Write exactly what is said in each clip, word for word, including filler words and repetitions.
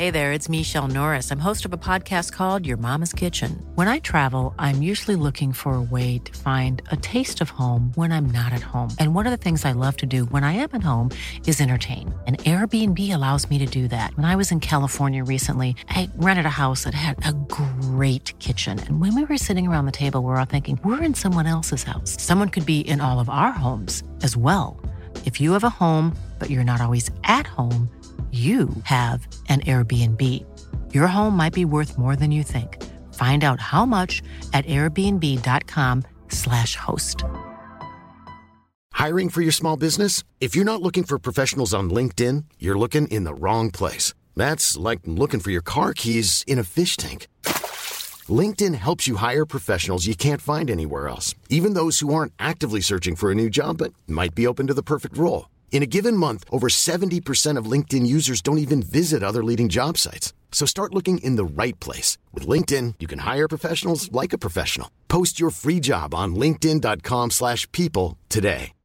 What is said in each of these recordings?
Hey there, it's Michelle Norris. I'm host of a podcast called Your Mama's Kitchen. When I travel, I'm usually looking for a way to find a taste of home when I'm not at home. And one of the things I love to do when I am at home is entertain. And Airbnb allows me to do that. When I was in California recently, I rented a house that had a great kitchen. And when we were sitting around the table, we were all thinking, we're in someone else's house. Someone could be in all of our homes as well. If you have a home, but you're not always at home, you have an Airbnb. Your home might be worth more than you think. Find out how much at airbnb.com slash host. Hiring for your small business? If you're not looking for professionals on LinkedIn, you're looking in the wrong place. That's like looking for your car keys in a fish tank. LinkedIn helps you hire professionals you can't find anywhere else, even those who aren't actively searching for a new job but might be open to the perfect role. In a given month, over seventy percent of LinkedIn users don't even visit other leading job sites. So start looking in the right place. With LinkedIn, you can hire professionals like a professional. Post your free job on linkedin.com slash people today.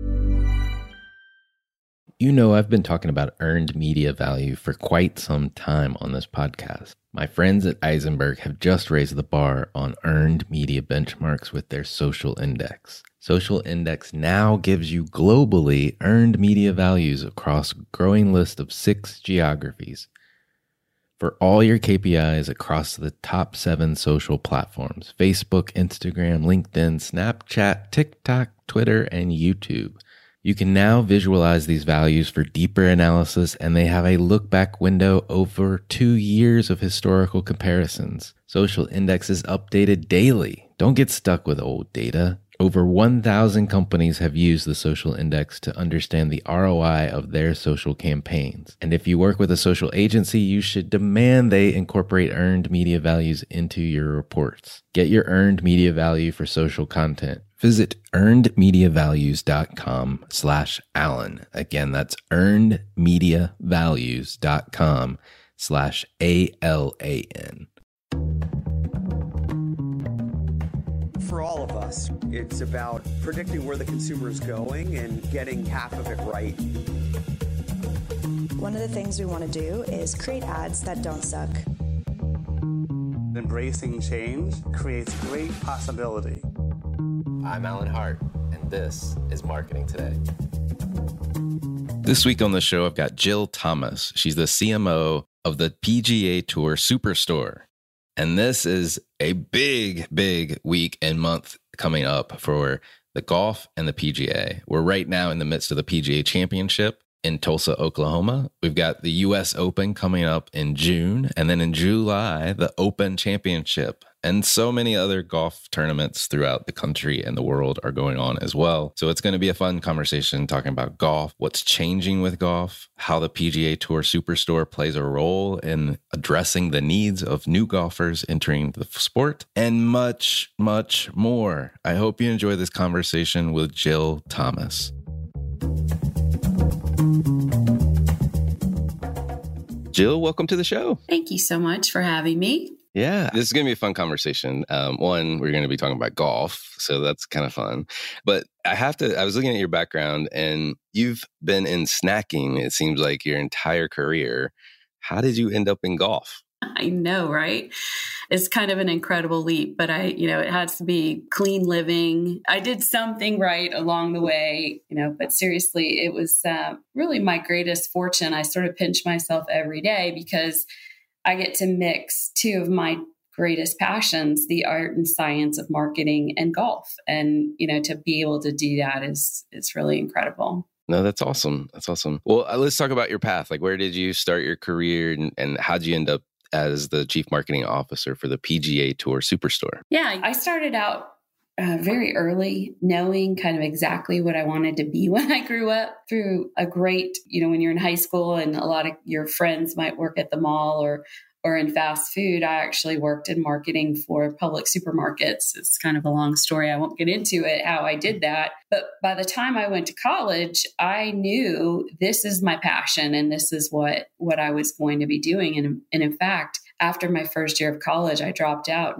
You know, I've been talking about earned media value for quite some time on this podcast. My friends at Eisenberg have just raised the bar on earned media benchmarks with their Social Index. Social Index now gives you globally earned media values across a growing list of six geographies for all your K P Is across the top seven social platforms: Facebook, Instagram, LinkedIn, Snapchat, TikTok, Twitter, and YouTube. You can now visualize these values for deeper analysis, and they have a look-back window over two years of historical comparisons. Social Index is updated daily. Don't get stuck with old data. Over one thousand companies have used the Social Index to understand the R O I of their social campaigns. And if you work with a social agency, you should demand they incorporate earned media values into your reports. Get your earned media value for social content. Visit earnedmediavalues.com slash Alan. Again, that's earnedmediavalues.com slash A L A N. For all of us, it's about predicting where the consumer is going and getting half of it right. One of the things we want to do is create ads that don't suck. Embracing change creates great possibility. I'm Alan Hart, and this is Marketing Today. This week on the show, I've got Jill Thomas. She's the C M O of the P G A Tour Superstore. And this is a big, big week and month coming up for the golf and the P G A. We're right now in the midst of the P G A Championship in Tulsa, Oklahoma. We've got the U S Open coming up in June. And then in July, the Open Championship. And so many other golf tournaments throughout the country and the world are going on as well. So it's going to be a fun conversation talking about golf, what's changing with golf, how the P G A Tour Superstore plays a role in addressing the needs of new golfers entering the sport, and much, much more. I hope you enjoy this conversation with Jill Thomas. Jill, welcome to the show. Thank you so much for having me. Yeah, this is going to be a fun conversation. Um, one, we're going to be talking about golf, so that's kind of fun. But I have to, I was looking at your background, and you've been in snacking, it seems like, your entire career. How did you end up in golf? I know, right? It's kind of an incredible leap, but I, you know, it has to be clean living. I did something right along the way, you know, but seriously, it was uh, really my greatest fortune. I sort of pinch myself every day because I get to mix two of my greatest passions, the art and science of marketing and golf. And, you know, to be able to do that is, is really incredible. No, that's awesome. That's awesome. Well, uh, let's talk about your path. Like, where did you start your career, and, and how did you end up as the chief marketing officer for the P G A Tour Superstore? Yeah, I started out uh, very early, knowing kind of exactly what I wanted to be when I grew up, through a great, you know, when you're in high school and a lot of your friends might work at the mall or or in fast food. I actually worked in marketing for public supermarkets. It's kind of a long story. I won't get into it, how I did that. But by the time I went to college, I knew this is my passion and this is what, what I was going to be doing. And, and in fact, after my first year of college, I dropped out and went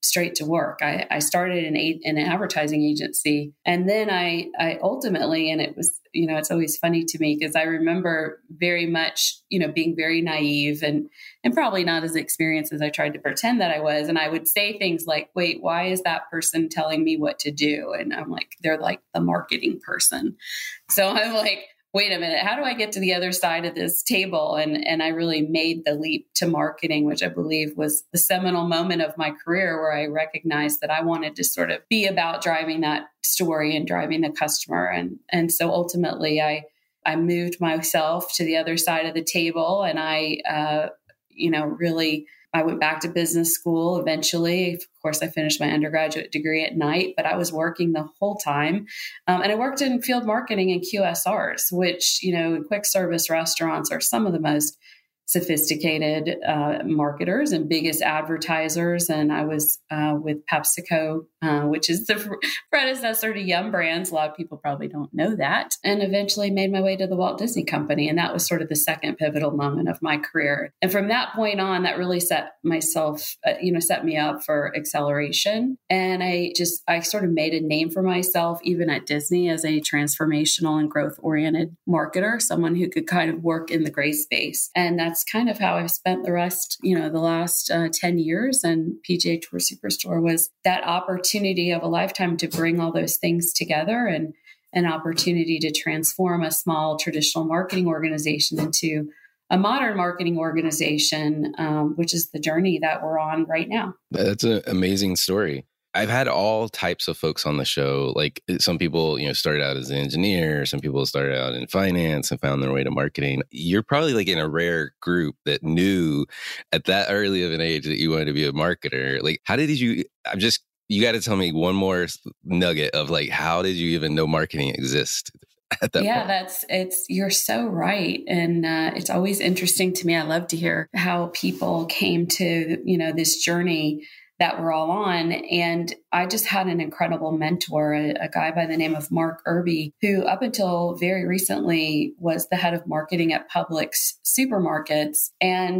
straight to work. I, I started in, a, in an advertising agency. And then I, I ultimately, and it was, you know, it's always funny to me because I remember very much, you know, being very naive and, and probably not as experienced as I tried to pretend that I was. And I would say things like, wait, why is that person telling me what to do? And I'm like, they're like the marketing person. So I'm like, wait a minute, how do I get to the other side of this table? And, and I really made the leap to marketing, which I believe was the seminal moment of my career where I recognized that I wanted to sort of be about driving that story and driving the customer. And, and so ultimately I, I moved myself to the other side of the table and I, uh, you know, really, I went back to business school eventually. Of course, I finished my undergraduate degree at night, but I was working the whole time. Um, and I worked in field marketing and Q S Rs, which, you know, quick service restaurants are some of the most sophisticated uh, marketers and biggest advertisers. And I was uh, with PepsiCo, uh, which is the predecessor to Yum Brands. A lot of people probably don't know that. And eventually made my way to the Walt Disney Company. And that was sort of the second pivotal moment of my career. And from that point on, that really set myself, uh, you know, set me up for acceleration. And I just, I sort of made a name for myself, even at Disney, as a transformational and growth-oriented marketer, someone who could kind of work in the gray space. And that's kind of how I've spent the rest, you know, the last uh, ten years. And P G A Tour Superstore was that opportunity of a lifetime to bring all those things together and an opportunity to transform a small traditional marketing organization into a modern marketing organization, um, which is the journey that we're on right now. That's an amazing story. I've had all types of folks on the show. Like some people, you know, started out as an engineer. Some people started out in finance and found their way to marketing. You're probably like in a rare group that knew at that early of an age that you wanted to be a marketer. Like, how did you, I'm just, you got to tell me one more nugget of like, how did you even know marketing exists at that yeah, point? that's, it's, you're so right. And uh, it's always interesting to me. I love to hear how people came to, you know, this journey that we're all on. And I just had an incredible mentor, a, a guy by the name of Mark Irby, who up until very recently was the head of marketing at Publix Supermarkets. And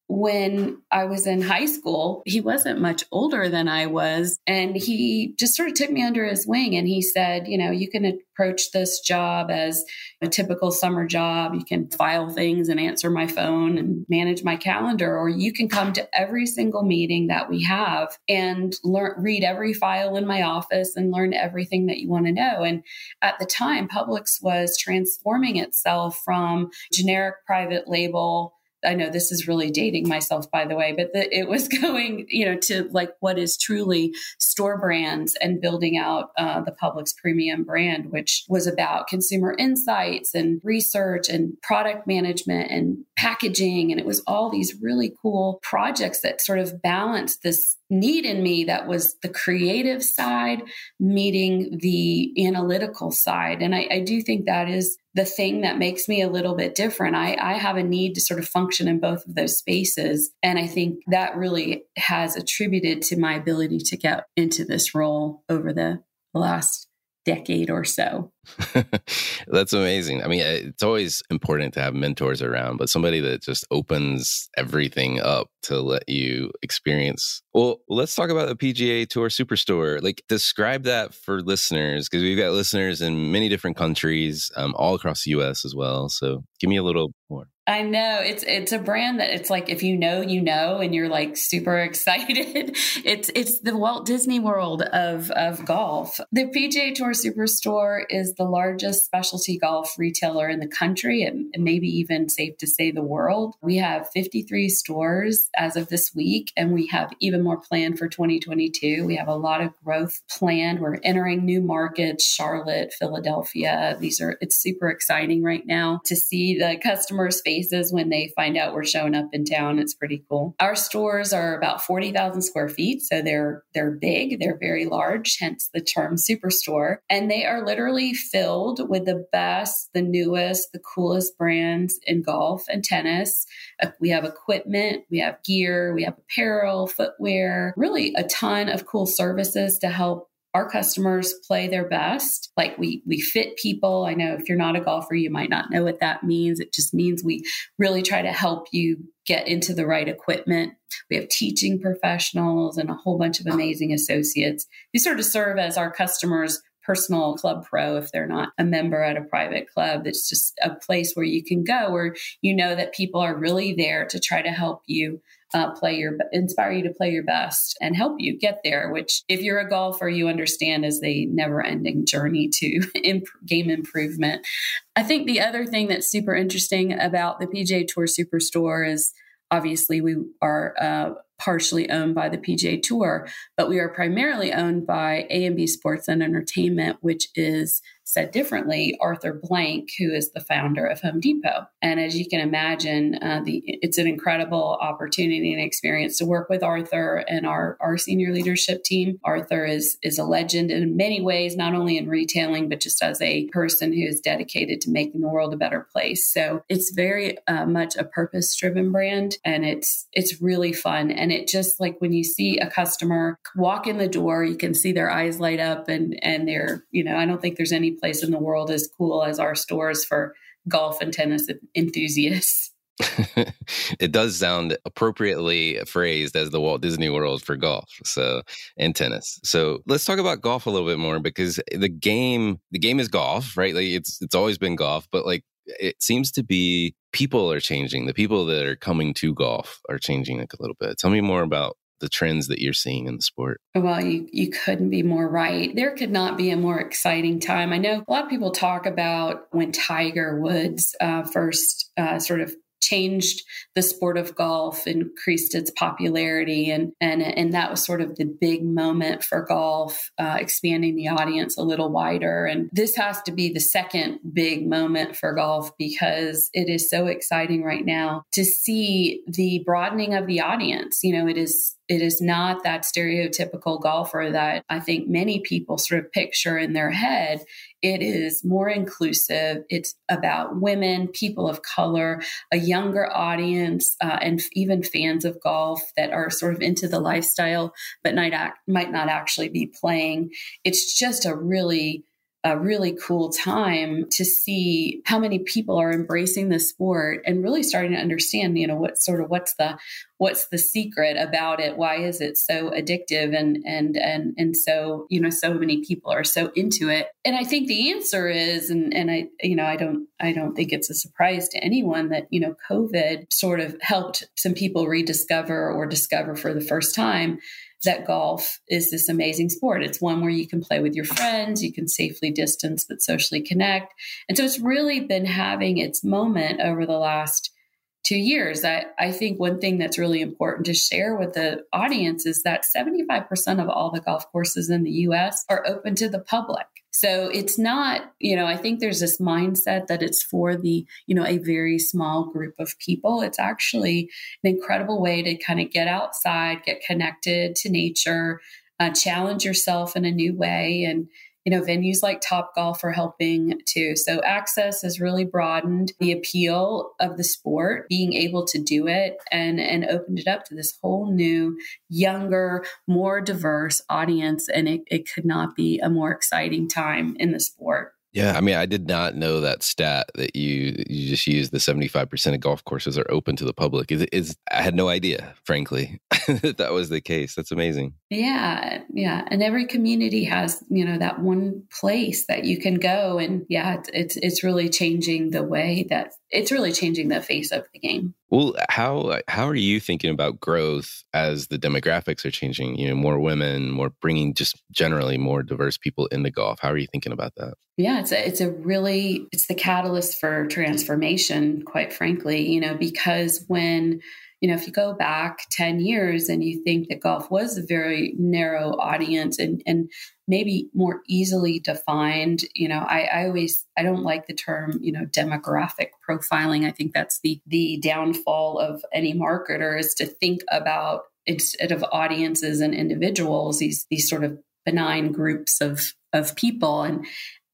when I was in high school, he wasn't much older than I was. And he just sort of took me under his wing. And he said, you know, you can approach this job as a typical summer job. You can file things and answer my phone and manage my calendar, or you can come to every single meeting that we have and learn, read every file in my office and learn everything that you want to know. And at the time, Publix was transforming itself from generic private label. I know this is really dating myself, by the way, but the, it was going, you know, to like what is truly store brands and building out uh, the Publix premium brand, which was about consumer insights and research and product management and packaging. And it was all these really cool projects that sort of balanced this need in me that was the creative side meeting the analytical side. And I, I do think that is the thing that makes me a little bit different. I, I have a need to sort of function in both of those spaces. And I think that really has attributed to my ability to get into this role over the last decade or so. That's amazing. I mean, it's always important to have mentors around, but somebody that just opens everything up to let you experience. Well, let's talk about the P G A Tour Superstore. Like, describe that for listeners, because we've got listeners in many different countries, um, all across the U S as well. So give me a little more. I know it's it's a brand that it's like if you know, you know, and you're like super excited. It's it's the Walt Disney World of of golf. The P G A Tour Superstore is the largest specialty golf retailer in the country, and maybe even safe to say the world. We have fifty-three stores as of this week, and we have even more planned for twenty twenty-two. We have a lot of growth planned. We're entering new markets, Charlotte, Philadelphia. These are it's super exciting right now to see the customers' faces when they find out we're showing up in town. It's pretty cool. Our stores are about forty thousand square feet. So they're, they're big, they're very large, hence the term superstore. And they are literally filled with the best, the newest, the coolest brands in golf and tennis. Uh, we have equipment, we have gear, we have apparel, footwear, really a ton of cool services to help our customers play their best. Like we we fit people. I know if you're not a golfer, you might not know what that means. It just means we really try to help you get into the right equipment. We have teaching professionals and a whole bunch of amazing associates who sort of serve as our customers' personal club pro if they're not a member at a private club. It's just a place where you can go where you know that people are really there to try to help you uh, play your, inspire you to play your best and help you get there, which if you're a golfer, you understand is a never ending journey to imp- game improvement. I think the other thing that's super interesting about the P G A Tour Superstore is obviously we are uh, partially owned by the P G A Tour, but we are primarily owned by A and B Sports and Entertainment, which is, said differently, Arthur Blank, who is the founder of Home Depot. And as you can imagine, uh, the it's an incredible opportunity and experience to work with Arthur and our, our senior leadership team. Arthur is, is a legend in many ways, not only in retailing, but just as a person who is dedicated to making the world a better place. So it's very uh, much a purpose-driven brand, and it's it's really fun. And it just, like when you see a customer walk in the door, you can see their eyes light up, and and they're, you know, I don't think there's any place in the world as cool as our stores for golf and tennis enthusiasts. It does sound appropriately phrased as the Walt Disney World for golf, so, and tennis. So let's talk about golf a little bit more, because the game, the game is golf, right? Like it's it's always been golf, but like it seems to be people are changing. The people that are coming to golf are changing like a little bit. Tell me more about the trends that you're seeing in the sport. Well, you, you couldn't be more right. There could not be a more exciting time. I know a lot of people talk about when Tiger Woods uh, first uh, sort of changed the sport of golf, increased its popularity. And, and, and that was sort of the big moment for golf, uh, expanding the audience a little wider. And this has to be the second big moment for golf, because it is so exciting right now to see the broadening of the audience. You know, it is It is not that stereotypical golfer that I think many people sort of picture in their head. It is more inclusive. It's about women, people of color, a younger audience, uh, and even fans of golf that are sort of into the lifestyle, but might, act, might not actually be playing. It's just a really a really cool time to see how many people are embracing the sport and really starting to understand, you know, what sort of what's the what's the secret about it? Why is it so addictive? And and and and so, you know, so many people are so into it. And I think the answer is, and and I, you know, I don't I don't think it's a surprise to anyone that, you know, COVID sort of helped some people rediscover or discover for the first time that golf is this amazing sport. It's one where you can play with your friends, you can safely distance but socially connect. And so it's really been having its moment over the last two years. I, I think one thing that's really important to share with the audience is that seventy-five percent of all the golf courses in the U S are open to the public. So it's not, you know, I think there's this mindset that it's for the, you know, a very small group of people. It's actually an incredible way to kind of get outside, get connected to nature, uh, challenge yourself in a new way. And, you know, venues like Topgolf are helping too. So access has really broadened the appeal of the sport, being able to do it, and, and opened it up to this whole new, younger, more diverse audience. And it, it could not be a more exciting time in the sport. Yeah, I mean, I did not know that stat that you you just used. The seventy-five percent of golf courses are open to the public. Is is I had no idea, frankly, that that was the case. That's amazing. Yeah, yeah, and every community has, you know, that one place that you can go, and yeah, it's it's really changing the way that it's really changing the face of the game. Well, how how are you thinking about growth as the demographics are changing? You know, more women, more bringing just generally more diverse people into golf. How are you thinking about that? Yeah, it's a, it's a really, it's the catalyst for transformation, quite frankly, you know, because when, you know, if you go back ten years and you think that golf was a very narrow audience and, and maybe more easily defined, you know, I, I always, I don't like the term, you know, demographic profiling. I think that's the, the downfall of any marketer, is to think about, instead of audiences and individuals, these, these sort of benign groups of, of people. And,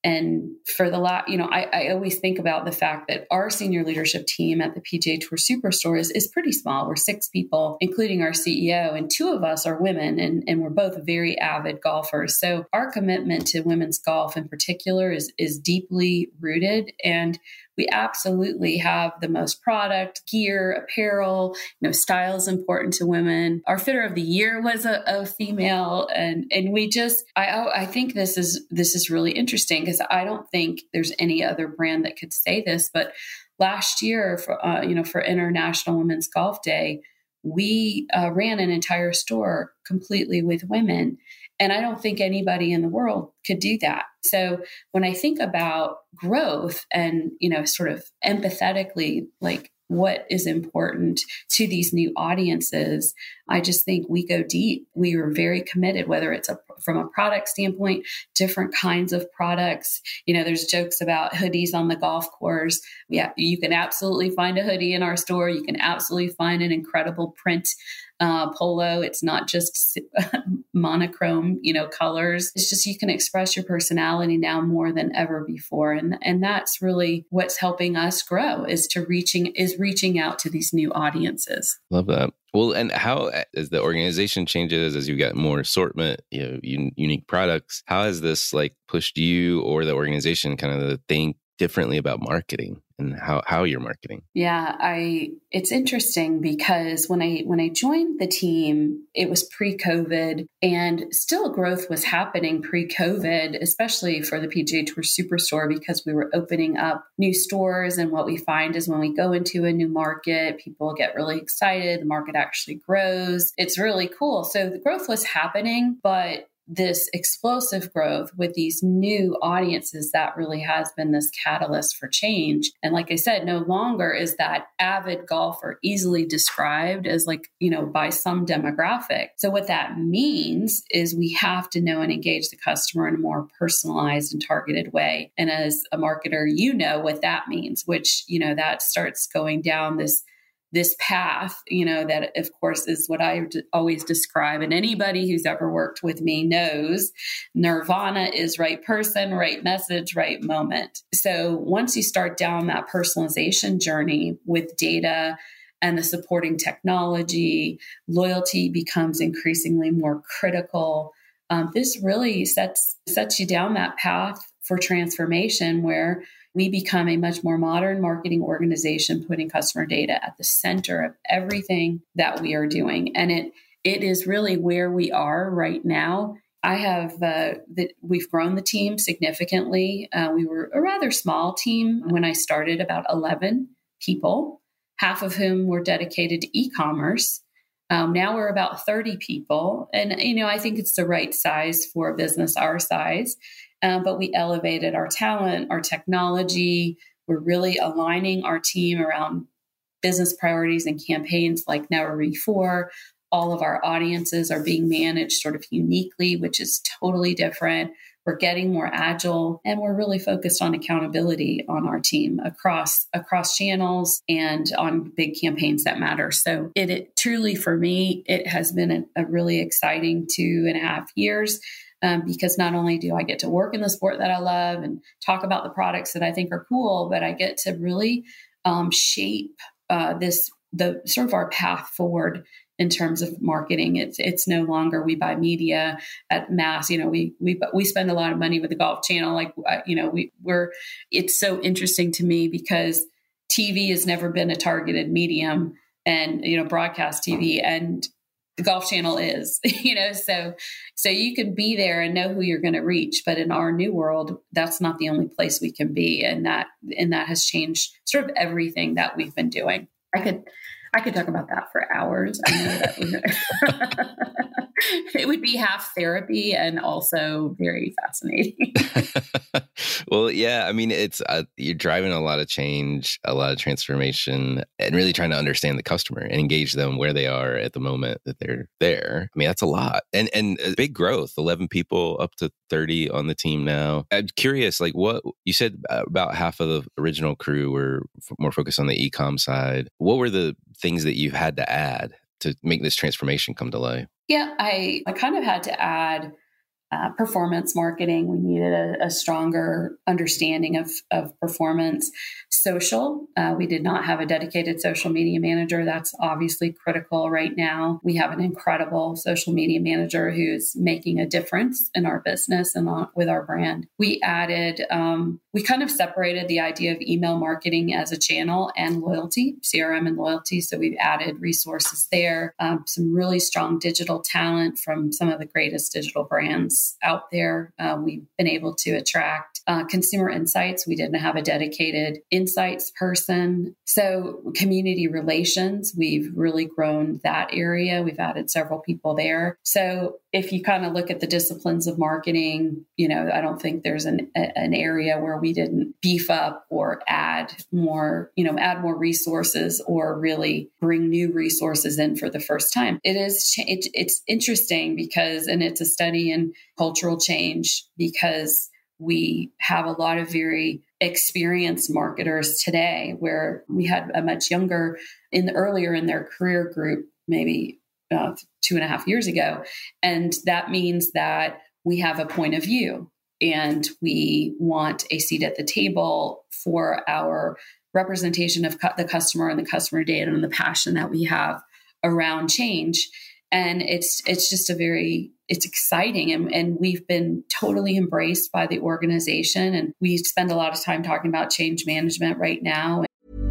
And for the lot, you know, I, I always think about the fact that our senior leadership team at the P G A Tour Superstore is, is pretty small. We're six people, including our C E O, and two of us are women, and, and we're both very avid golfers. So our commitment to women's golf in particular is, is deeply rooted. And we absolutely have the most product, gear, apparel, you know, style is important to women. Our fitter of the year was a, a female. And, and we just, I, I think this is, this is really interesting because I don't think there's any other brand that could say this, but last year for, uh, you know, for International Women's Golf Day, we uh, ran an entire store completely with women. And I don't think anybody in the world could do that. So when I think about growth and, you know, sort of empathetically, like what is important to these new audiences, I just think we go deep. We are very committed, whether it's a, from a product standpoint, different kinds of products. You know, there's jokes about hoodies on the golf course. Yeah, you can absolutely find a hoodie in our store. You can absolutely find an incredible print Uh, polo. It's not just monochrome, you know, colors. It's just you can express your personality now more than ever before, and and that's really what's helping us grow is to reaching is reaching out to these new audiences. Love that. Well, and how as the organization changes, as you get more assortment, you know, un- unique products, how has this like pushed you or the organization kind of to think differently about marketing and how, how you're marketing? Yeah, I it's interesting because when I when I joined the team, it was pre-COVID and still growth was happening pre-COVID, especially for the P G A Tour Superstore because we were opening up new stores. And what we find is when we go into a new market, people get really excited. The market actually grows. It's really cool. So the growth was happening, but this explosive growth with these new audiences, that really has been this catalyst for change. And like I said, no longer is that avid golfer easily described as like, you know, by some demographic. So what that means is we have to know and engage the customer in a more personalized and targeted way. And as a marketer, you know what that means, which, you know, that starts going down this this path, you know, that of course is what I d- always describe. And anybody who's ever worked with me knows nirvana is right person, right message, right moment. So once you start down that personalization journey with data and the supporting technology, loyalty becomes increasingly more critical. Um, this really sets, sets you down that path for transformation where we become a much more modern marketing organization, putting customer data at the center of everything that we are doing. And it it is really where we are right now. I have, uh, the, we've grown the team significantly. Uh, we were a rather small team when I started, about eleven people, half of whom were dedicated to e-commerce. Um, now we're about thirty people. And, you know, I think it's the right size for a business our size. Uh, but we elevated our talent, our technology. We're really aligning our team around business priorities and campaigns like never before. All of our audiences are being managed sort of uniquely, which is totally different. We're getting more agile, and we're really focused on accountability on our team across across channels and on big campaigns that matter. So it, it truly, for me, it has been a, a really exciting two and a half years. Um, because not only do I get to work in the sport that I love and talk about the products that I think are cool, but I get to really um, shape uh, this, the sort of our path forward in terms of marketing. It's it's no longer we buy media at mass. You know, we we we spend a lot of money with the Golf Channel. Like you know, we we're. It's so interesting to me because T V has never been a targeted medium, and you know, broadcast T V and the Golf Channel is, you know, so, so you can be there and know who you're going to reach. But in our new world, that's not the only place we can be. And that, and that has changed sort of everything that we've been doing. I could, I could talk about that for hours. I know that would, it would be half therapy and also very fascinating. Well, yeah, I mean, it's uh, you're driving a lot of change, a lot of transformation, and really trying to understand the customer and engage them where they are at the moment that they're there. I mean, that's a lot, and and a big growth. eleven people up to thirty on the team now. I'm curious, like what you said about half of the original crew were f- more focused on the e-com side. What were the things that you've had to add to make this transformation come to life? Yeah, I I kind of had to add uh, performance marketing. We needed a, a stronger understanding of, of performance. Social, uh, we did not have a dedicated social media manager. That's obviously critical right now. We have an incredible social media manager who's making a difference in our business and on, with our brand. We added, um, we kind of separated the idea of email marketing as a channel and loyalty, C R M and loyalty. So we've added resources there, um, some really strong digital talent from some of the greatest digital brands out there. Uh, we've been able to attract uh, consumer insights. We didn't have a dedicated insights person. So community relations, we've really grown that area. We've added several people there. So if you kind of look at the disciplines of marketing, you know, I don't think there's an, a, an area where we didn't beef up or add more, you know, add more resources or really bring new resources in for the first time. It is, it, it's interesting because, and it's a study in cultural change because we have a lot of very experienced marketers today where we had a much younger in the earlier in their career group, maybe uh, two and a half years ago. And that means that we have a point of view and we want a seat at the table for our representation of cu- the customer and the customer data and the passion that we have around change. And it's it's just a very, it's exciting. And, and we've been totally embraced by the organization. And we spend a lot of time talking about change management right now.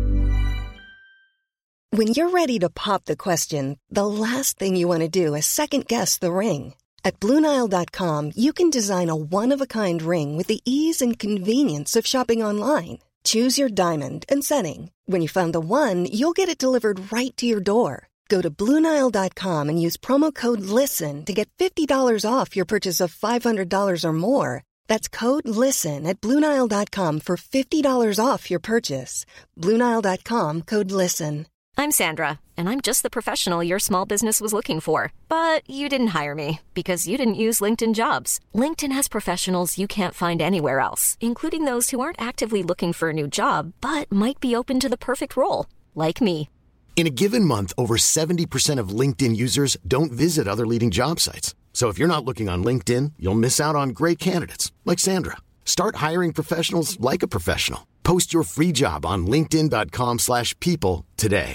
When you're ready to pop the question, the last thing you want to do is second guess the ring. At Blue Nile dot com, you can design a one-of-a-kind ring with the ease and convenience of shopping online. Choose your diamond and setting. When you find the one, you'll get it delivered right to your door. Go to Blue Nile dot com and use promo code LISTEN to get fifty dollars off your purchase of five hundred dollars or more. That's code LISTEN at Blue Nile dot com for fifty dollars off your purchase. Blue Nile dot com, code LISTEN. I'm Sandra, and I'm just the professional your small business was looking for. But you didn't hire me because you didn't use LinkedIn Jobs. LinkedIn has professionals you can't find anywhere else, including those who aren't actively looking for a new job, but might be open to the perfect role, like me. In a given month, over seventy percent of LinkedIn users don't visit other leading job sites. So if you're not looking on LinkedIn, you'll miss out on great candidates like Sandra. Start hiring professionals like a professional. Post your free job on linkedin dot com slash people today.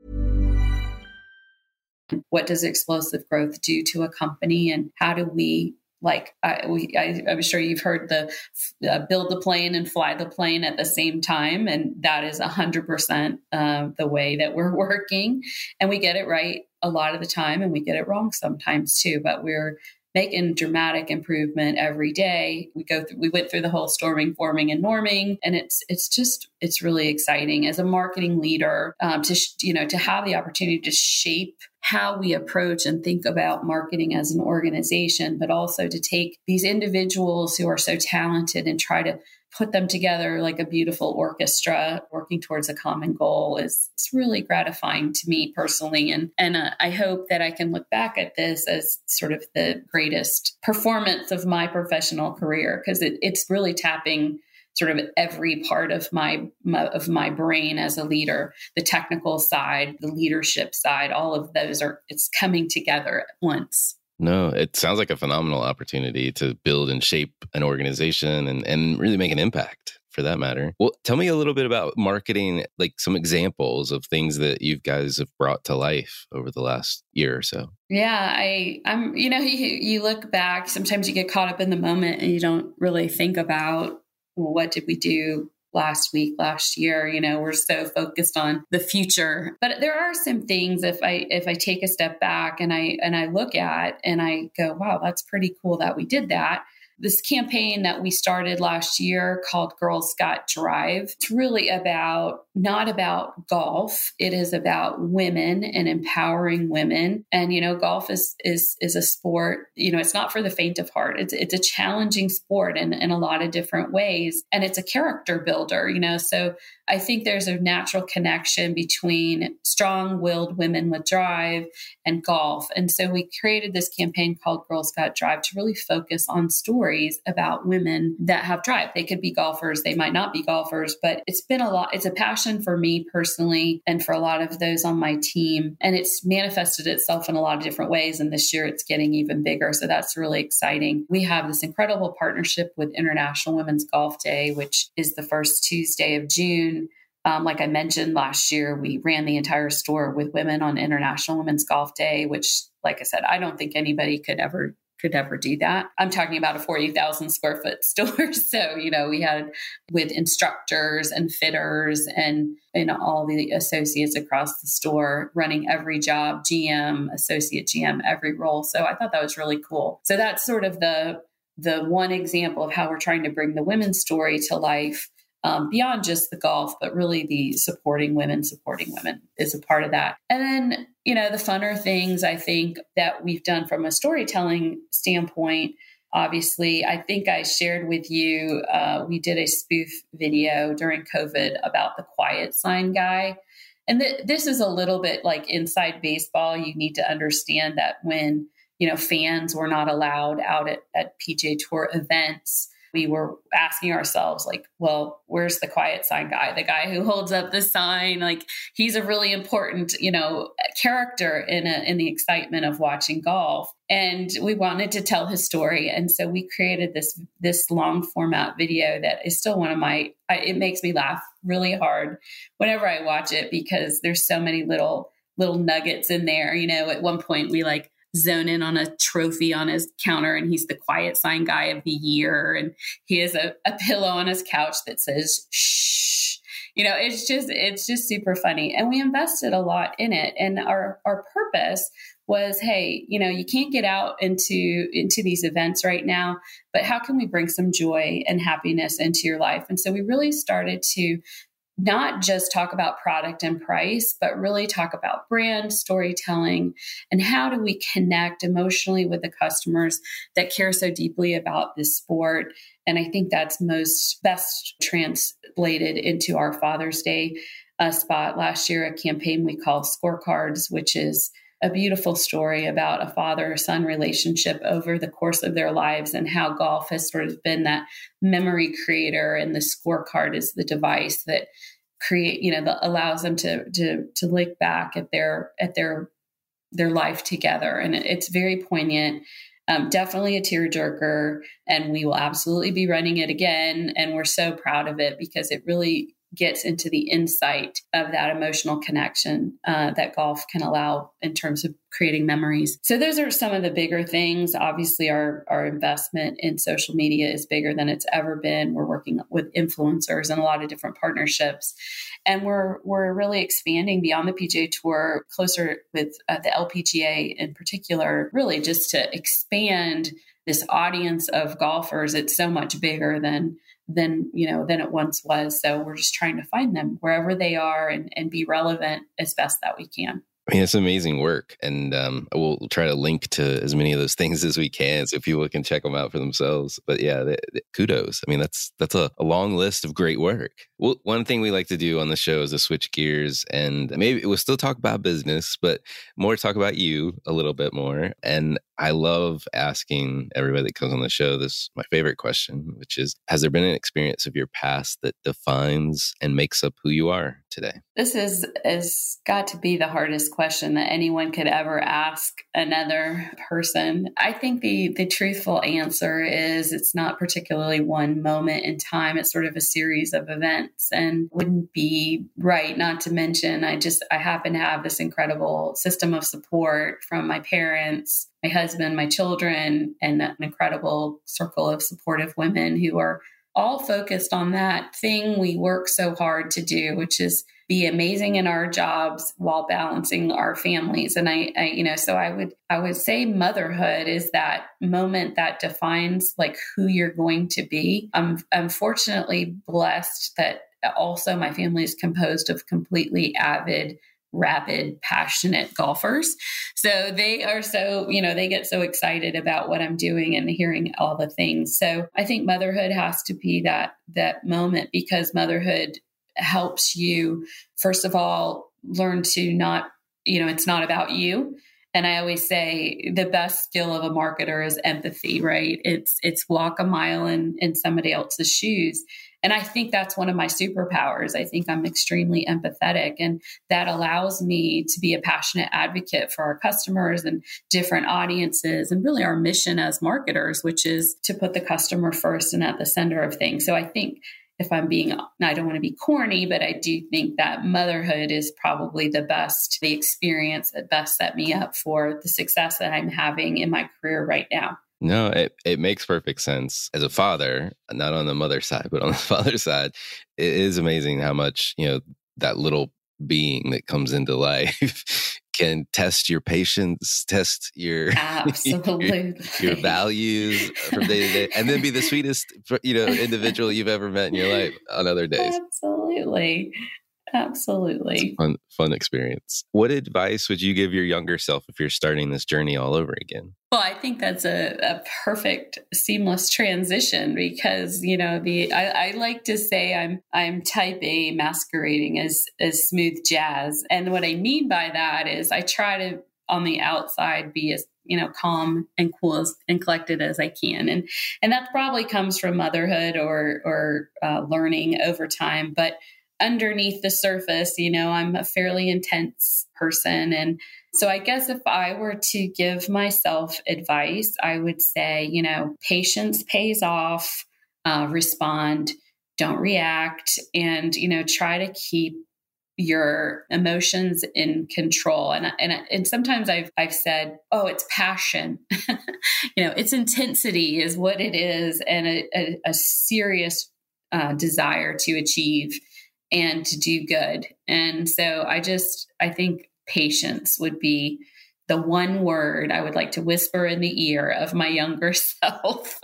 What does explosive growth do to a company, and how do we Like I, we, I, I'm sure you've heard the uh, build the plane and fly the plane at the same time. And that is one hundred percent uh, the way that we're working. And we get it right a lot of the time, and we get it wrong sometimes too. But we're making dramatic improvement every day. We go through, we went through the whole storming, forming, and norming, and it's it's just it's really exciting as a marketing leader um, to sh- you know to have the opportunity to shape how we approach and think about marketing as an organization, but also to take these individuals who are so talented and try to put them together like a beautiful orchestra working towards a common goal is it's really gratifying to me personally. And, and uh, I hope that I can look back at this as sort of the greatest performance of my professional career, because it, it's really tapping sort of every part of my, my of my brain as a leader, the technical side, the leadership side, all of those are, it's coming together at once. No, it sounds like a phenomenal opportunity to build and shape an organization and, and really make an impact for that matter. Well, tell me a little bit about marketing, like some examples of things that you guys have brought to life over the last year or so. Yeah, I, I'm, you know, you, you look back, sometimes you get caught up in the moment and you don't really think about, well, what did we do last week, last year? You know, we're so focused on the future. But there are some things if I if I take a step back and I and I look at and I go, wow, that's pretty cool that we did that. This campaign that we started last year called Girl Scout Drive, it's really about, not about golf. It is about women and empowering women. And, you know, golf is is is a sport, you know, it's not for the faint of heart. It's it's a challenging sport in, in a lot of different ways. And it's a character builder, you know, so I think there's a natural connection between strong-willed women with drive and golf. And so we created this campaign called Girls Got Drive to really focus on stories about women that have drive. They could be golfers, they might not be golfers, but it's been a lot. It's a passion for me personally and for a lot of those on my team. And it's manifested itself in a lot of different ways. And this year it's getting even bigger. So that's really exciting. We have this incredible partnership with International Women's Golf Day, which is the first Tuesday of June. Um, like I mentioned, last year, we ran the entire store with women on International Women's Golf Day, which, like I said, I don't think anybody could ever could ever do that. I'm talking about a forty thousand square foot store. So, you know, we had with instructors and fitters and, and all the associates across the store running every job, G M, associate G M, every role. So I thought that was really cool. So that's sort of the, the one example of how we're trying to bring the women's story to life. Um, beyond just the golf, but really the supporting women, supporting women is a part of that. And then, you know, the funner things I think that we've done from a storytelling standpoint, obviously, I think I shared with you, uh, we did a spoof video during COVID about the quiet sign guy. And th- this is a little bit like inside baseball. You need to understand that when, you know, fans were not allowed out at, at P G A Tour events, we were asking ourselves, like, well, where's the quiet sign guy? The guy who holds up the sign, like he's a really important, you know, character in a, in the excitement of watching golf. And we wanted to tell his story. And so we created this, this long format video that is still one of my, I, it makes me laugh really hard whenever I watch it because there's so many little, little nuggets in there. You know, at one point we like, zone in on a trophy on his counter and he's the quiet sign guy of the year. And he has a, a pillow on his couch that says, shh, you know, it's just, it's just super funny. And we invested a lot in it. And our, our purpose was, hey, you know, you can't get out into, into these events right now, but how can we bring some joy and happiness into your life? And so we really started to not just talk about product and price, but really talk about brand storytelling and how do we connect emotionally with the customers that care so deeply about this sport. And I think that's most best translated into our Father's Day uh, spot last year, a campaign we called Scorecards, which is a beautiful story about a father-son relationship over the course of their lives and how golf has sort of been that memory creator, and the scorecard is the device that create, you know, that allows them to to to look back at their at their their life together, and it, it's very poignant. Um, definitely a tearjerker, and we will absolutely be running it again. And we're so proud of it because it really gets into the insight of that emotional connection uh, that golf can allow in terms of creating memories. So those are some of the bigger things. Obviously, our, our investment in social media is bigger than it's ever been. We're working with influencers and a lot of different partnerships. And we're we're really expanding beyond the P G A Tour, closer with uh, the L P G A in particular, really just to expand this audience of golfers. It's so much bigger than than, you know, than it once was. So we're just trying to find them wherever they are and, and be relevant as best that we can. I mean, it's amazing work. And um, we'll try to link to as many of those things as we can so people can check them out for themselves. But yeah, they, they, kudos. I mean, that's that's a, a long list of great work. Well, one thing we like to do on the show is to switch gears, and maybe we'll still talk about business, but more talk about you a little bit more. And I love asking everybody that comes on the show this, my favorite question, which is, has there been an experience of your past that defines and makes up who you are today? This is has got to be the hardest question that anyone could ever ask another person. I think the the truthful answer is it's not particularly one moment in time. It's sort of a series of events, and wouldn't be right not to mention I just I happen to have this incredible system of support from my parents, my husband, my children, and an incredible circle of supportive women who are all focused on that thing we work so hard to do, which is be amazing in our jobs while balancing our families. And I, I, you know, so I would, I would say motherhood is that moment that defines like who you're going to be. I'm, I'm fortunately blessed that also my family is composed of completely avid, rabid, passionate golfers. So they are so, you know, they get so excited about what I'm doing and hearing all the things. So I think motherhood has to be that, that moment, because motherhood helps you, first of all, learn to not, you know, it's not about you. And I always say the best skill of a marketer is empathy, right? It's it's walk a mile in, in somebody else's shoes. And I think that's one of my superpowers. I think I'm extremely empathetic, and that allows me to be a passionate advocate for our customers and different audiences, and really our mission as marketers, which is to put the customer first and at the center of things. So I think if I'm being, I don't want to be corny, but I do think that motherhood is probably the best, the experience that best set me up for the success that I'm having in my career right now. No, it, it makes perfect sense. As a father, not on the mother side, but on the father side, it is amazing how much, you know, that little being that comes into life can test your patience, test your absolutely your, your values from day to day, and then be the sweetest, you know, individual you've ever met in your life on other days. Absolutely. Absolutely. Fun, fun experience. What advice would you give your younger self if you're starting this journey all over again? Well, I think that's a, a perfect seamless transition because, you know, the I, I like to say I'm I'm type A masquerading as as smooth jazz. And what I mean by that is I try to, on the outside, be as, you know, calm and cool as, and collected as I can. And and that probably comes from motherhood or or uh, learning over time. But underneath the surface, you know, I'm a fairly intense person. And so I guess if I were to give myself advice, I would say, you know, patience pays off, uh, respond, don't react, and, you know, try to keep your emotions in control. And, and, and sometimes I've, I've said, oh, it's passion, you know, it's intensity is what it is. And a, a, a serious uh, desire to achieve and to do good. And so I just, I think patience would be the one word I would like to whisper in the ear of my younger self.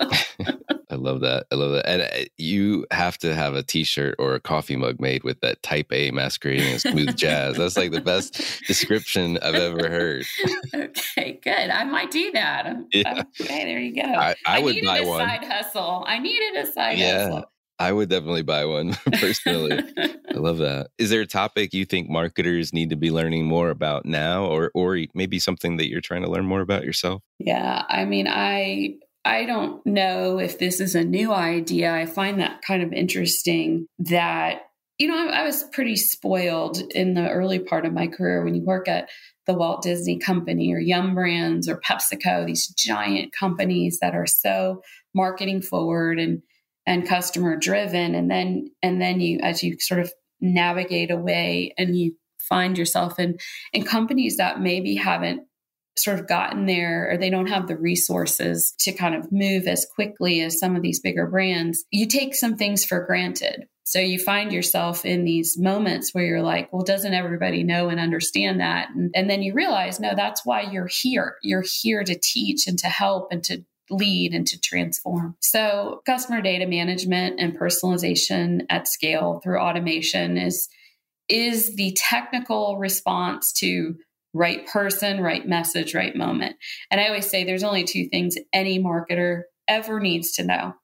I love that. I love that. And you have to have a t-shirt or a coffee mug made with that type A masquerading as smooth jazz. That's like the best description I've ever heard. Okay, good. I might do that. Yeah. Okay, there you go. I, I, I would needed buy a one. side hustle. I needed a side yeah. hustle. I would definitely buy one personally. I love that. Is there a topic you think marketers need to be learning more about now, or or maybe something that you're trying to learn more about yourself? Yeah, I mean, I I don't know if this is a new idea. I find that kind of interesting that, you know, I, I was pretty spoiled in the early part of my career when you work at the Walt Disney Company or Yum Brands or PepsiCo, these giant companies that are so marketing forward and and customer driven. And then, and then you, as you sort of navigate away and you find yourself in, in companies that maybe haven't sort of gotten there, or they don't have the resources to kind of move as quickly as some of these bigger brands, you take some things for granted. So you find yourself in these moments where you're like, well, doesn't everybody know and understand that? And, and then you realize, no, that's why you're here. You're here to teach and to help and to lead and to transform. So customer data management and personalization at scale through automation is, is the technical response to right person, right message, right moment. And I always say there's only two things any marketer ever needs to know.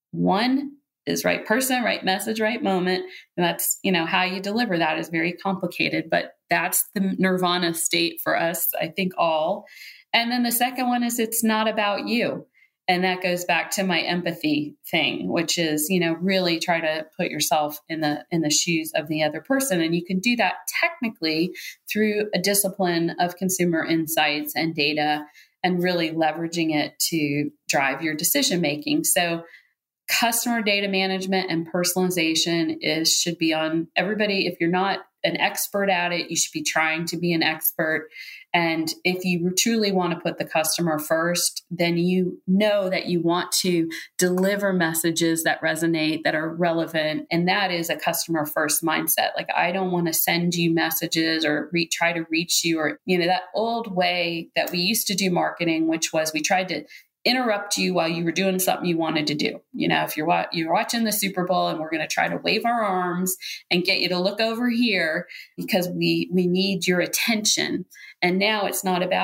One is right person, right message, right moment. And that's, you know, how you deliver that is very complicated, but that's the nirvana state for us, I think all. And then the second one is it's not about you. And that goes back to my empathy thing, which is, you know, really try to put yourself in the in the shoes of the other person. And you can do that technically through a discipline of consumer insights and data and really leveraging it to drive your decision making. So customer data management and personalization is should be on everybody. If you're not an expert at it, you should be trying to be an expert. And if you truly want to put the customer first, then you know that you want to deliver messages that resonate, that are relevant. And that is a customer first mindset. Like, I don't want to send you messages or re- try to reach you, or, you know, that old way that we used to do marketing, which was we tried to interrupt you while you were doing something you wanted to do. You know, if you're wa- you're watching the Super Bowl and we're going to try to wave our arms and get you to look over here because we we need your attention. And now it's not about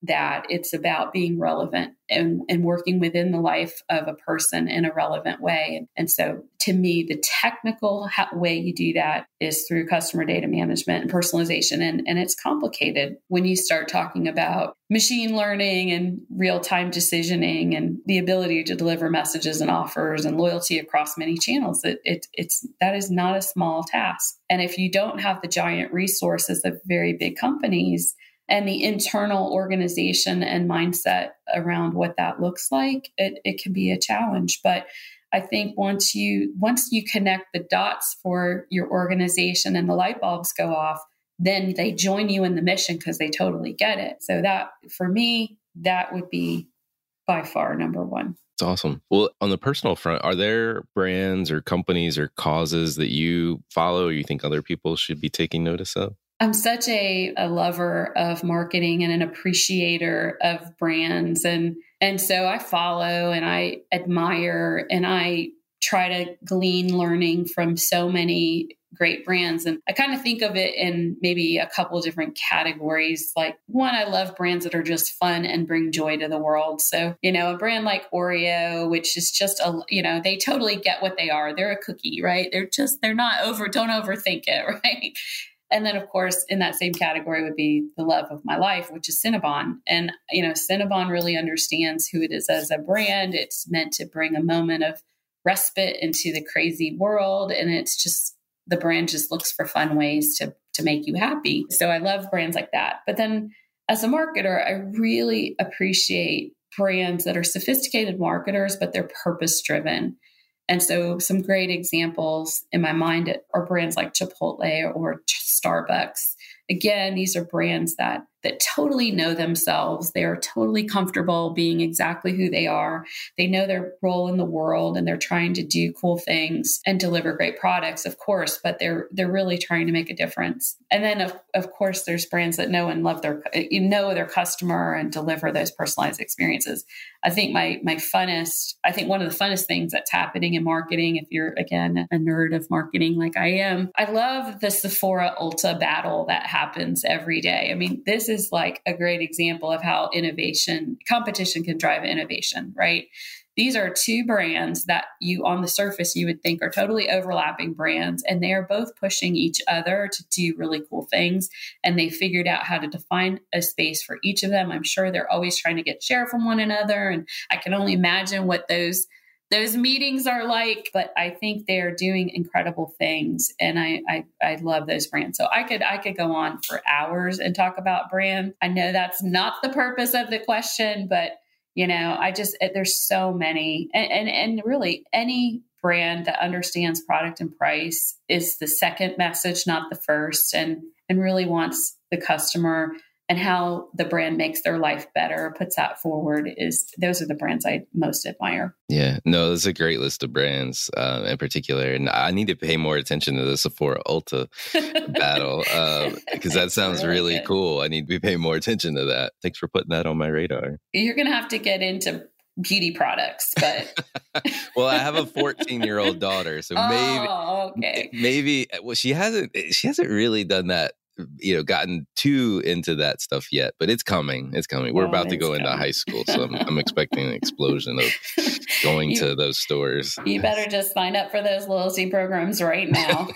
that. It's about being relevant and, and working within the life of a person in a relevant way. And, and so to me, the technical ha- way you do that is through customer data management and personalization. And, and it's complicated when you start talking about machine learning and real-time decisioning and the ability to deliver messages and offers and loyalty across many channels. It, it, it's, that is not a small task. And if you don't have the giant resources of very big companies and the internal organization and mindset around what that looks like, it, it can be a challenge. But I think once you once you connect the dots for your organization and the light bulbs go off, then they join you in the mission because they totally get it. So that, for me, that would be by far number one. It's awesome. Well, on the personal front, are there brands or companies or causes that you follow or you think other people should be taking notice of? I'm such a, a lover of marketing and an appreciator of brands. And, and so I follow and I admire and I try to glean learning from so many great brands. And I kind of think of it in maybe a couple of different categories. Like one, I love brands that are just fun and bring joy to the world. So, you know, a brand like Oreo, which is just a, you know, they totally get what they are. They're a cookie, right? They're just, they're not over, don't overthink it, right? And then, of course, in that same category would be the love of my life, which is Cinnabon. And, you know, Cinnabon really understands who it is as a brand. It's meant to bring a moment of respite into the crazy world. And it's just, the brand just looks for fun ways to, to make you happy. So I love brands like that. But then as a marketer, I really appreciate brands that are sophisticated marketers, but they're purpose-driven. And so some great examples in my mind are brands like Chipotle or Starbucks. Again, these are brands that that totally know themselves. They are totally comfortable being exactly who they are. They know their role in the world and they're trying to do cool things and deliver great products, of course, but they're they're really trying to make a difference. And then of, of course, there's brands that know and love their you know their customer and deliver those personalized experiences. I think my my funnest, I think one of the funnest things that's happening in marketing, if you're again a nerd of marketing like I am, I love the Sephora Ulta battle that happens every day. I mean, this is like a great example of how innovation, competition can drive innovation, right? These are two brands that you, on the surface, you would think are totally overlapping brands, and they are both pushing each other to do really cool things. And they figured out how to define a space for each of them. I'm sure they're always trying to get share from one another. And I can only imagine what those those meetings are like, but I think they're doing incredible things. And I, I, I love those brands. So I could, I could go on for hours and talk about brand. I know that's not the purpose of the question, but you know, I just, there's so many, and, and, and really any brand that understands product and price is the second message, not the first, and, and really wants the customer and how the brand makes their life better, puts that forward. Is those are the brands I most admire. Yeah, no, that's a great list of brands uh, in particular. And I need to pay more attention to the Sephora Ulta battle because uh, that sounds really, really cool. I need to be paying more attention to that. Thanks for putting that on my radar. You're going to have to get into beauty products, but well, I have a fourteen year old daughter, so maybe, oh, okay. maybe, well, she hasn't, she hasn't really done that, you know, gotten too into that stuff yet, but it's coming. It's coming. We're oh, about to go coming. into high school, so I'm, I'm expecting an explosion of going you, to those stores. You better just sign up for those loyalty programs right now.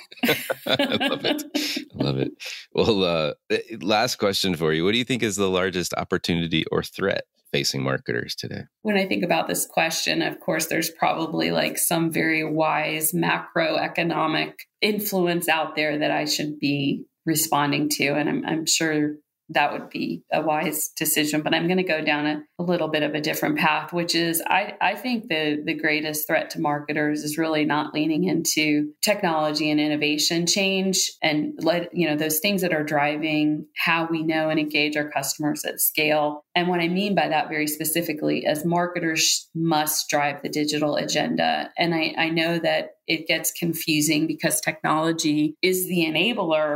I love it. I love it. Well, uh, last question for you. What do you think is the largest opportunity or threat facing marketers today? When I think about this question, of course, there's probably like some very wise macroeconomic influence out there that I should be responding to. And I'm, I'm sure that would be a wise decision, but I'm going to go down a, a little bit of a different path, which is I, I think the, the greatest threat to marketers is really not leaning into technology and innovation change and let, you know, those things that are driving how we know and engage our customers at scale. And what I mean by that very specifically is marketers must drive the digital agenda. And I, I know that it gets confusing because technology is the enabler.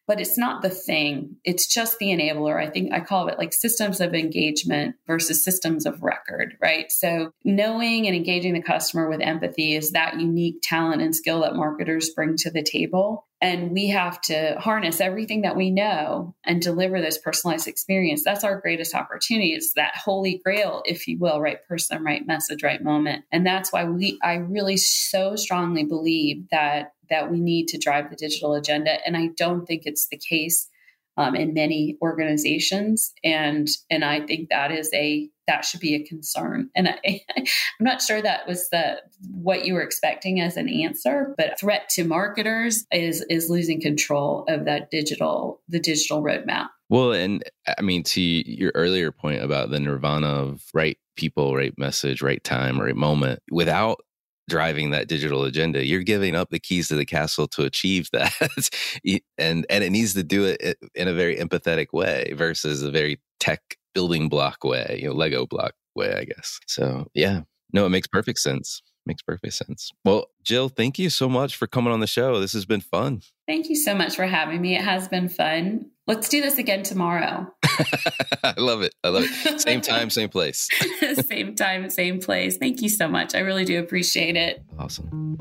but it's not the thing. It's just the enabler. I think I call it like systems of engagement versus systems of record, right? So knowing and engaging the customer with empathy is that unique talent and skill that marketers bring to the table. And we have to harness everything that we know and deliver this personalized experience. That's our greatest opportunity. It's that holy grail, if you will, right person, right message, right moment. And that's why we, I really so strongly believe that, that we need to drive the digital agenda. And I don't think it's the case um, in many organizations. And, and I think that is a, that should be a concern. And I, I'm not sure that was the what you were expecting as an answer, but threat to marketers is is losing control of that digital, the digital roadmap. Well, and I mean, to your earlier point about the nirvana of right people, right message, right time, right moment, without driving that digital agenda, you're giving up the keys to the castle to achieve that. and and it needs to do it in a very empathetic way versus a very tech building block way, you know, Lego block way, I guess. So yeah, no, it makes perfect sense. Makes perfect sense. Well, Jill, thank you so much for coming on the show. This has been fun. Thank you so much for having me. It has been fun. Let's do this again tomorrow. I love it. I love it. Same time, same place. Same time, same place. Thank you so much. I really do appreciate it. Awesome.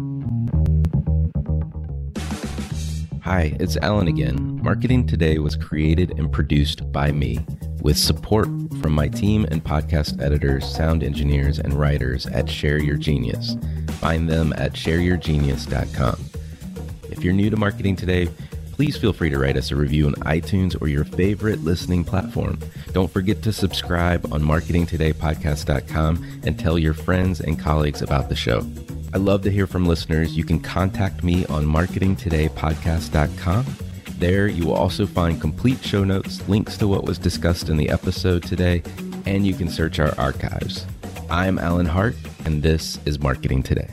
Hi, it's Alan again. Marketing Today was created and produced by me with support from my team and podcast editors, sound engineers, and writers at Share Your Genius. Find them at share your genius dot com. If you're new to Marketing Today, please feel free to write us a review on iTunes or your favorite listening platform. Don't forget to subscribe on marketing today podcast dot com and tell your friends and colleagues about the show. I love to hear from listeners. You can contact me on marketing today podcast dot com. There, you will also find complete show notes, links to what was discussed in the episode today, and you can search our archives. I'm Alan Hart, and this is Marketing Today.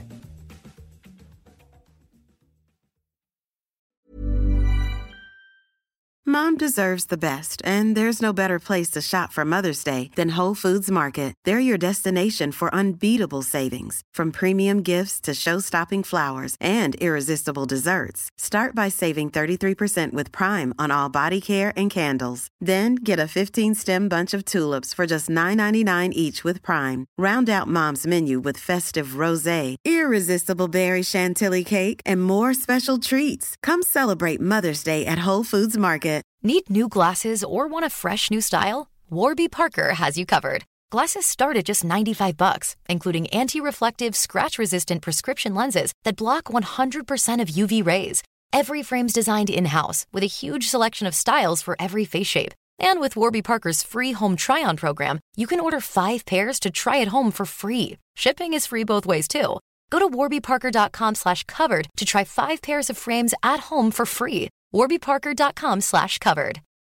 Mom deserves the best, and there's no better place to shop for Mother's Day than Whole Foods Market. They're your destination for unbeatable savings, from premium gifts to show-stopping flowers and irresistible desserts. Start by saving thirty-three percent with Prime on all body care and candles. Then get a fifteen-stem bunch of tulips for just nine ninety-nine each with Prime. Round out Mom's menu with festive rosé, irresistible berry chantilly cake, and more special treats. Come celebrate Mother's Day at Whole Foods Market. Need new glasses or want a fresh new style? Warby Parker has you covered. Glasses start at just ninety-five bucks, including anti-reflective, scratch-resistant prescription lenses that block one hundred percent of U V rays. Every frame's designed in-house with a huge selection of styles for every face shape. And with Warby Parker's free home try-on program, you can order five pairs to try at home for free. Shipping is free both ways, too. Go to warby parker dot com slash covered to try five pairs of frames at home for free. warby parker dot com slash covered.